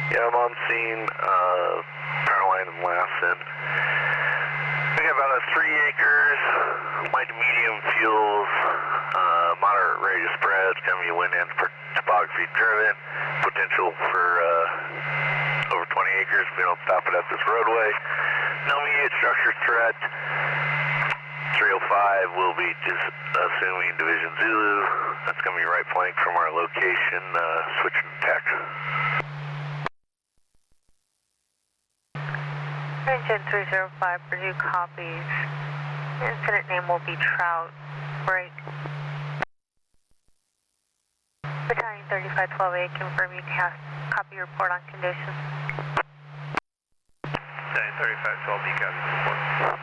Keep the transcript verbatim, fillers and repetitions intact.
Yeah, I'm on scene, uh, power line and Lassen. We got about a three acres, light to medium fuels, uh, moderate rate of spread, coming to wind and topography driven, potential for uh, over twenty acres. We don't stop it at this roadway. No immediate structure threat. three oh five will be just assuming Division Zulu. That's going to be right flank from our location, uh, switching to tack. Engine three oh five, Purdue copies. Incident name will be Trout. Break. Battalion thirty-five twelve A, confirm you can copy report on conditions. Battalion thirty-five twelve B, copy report.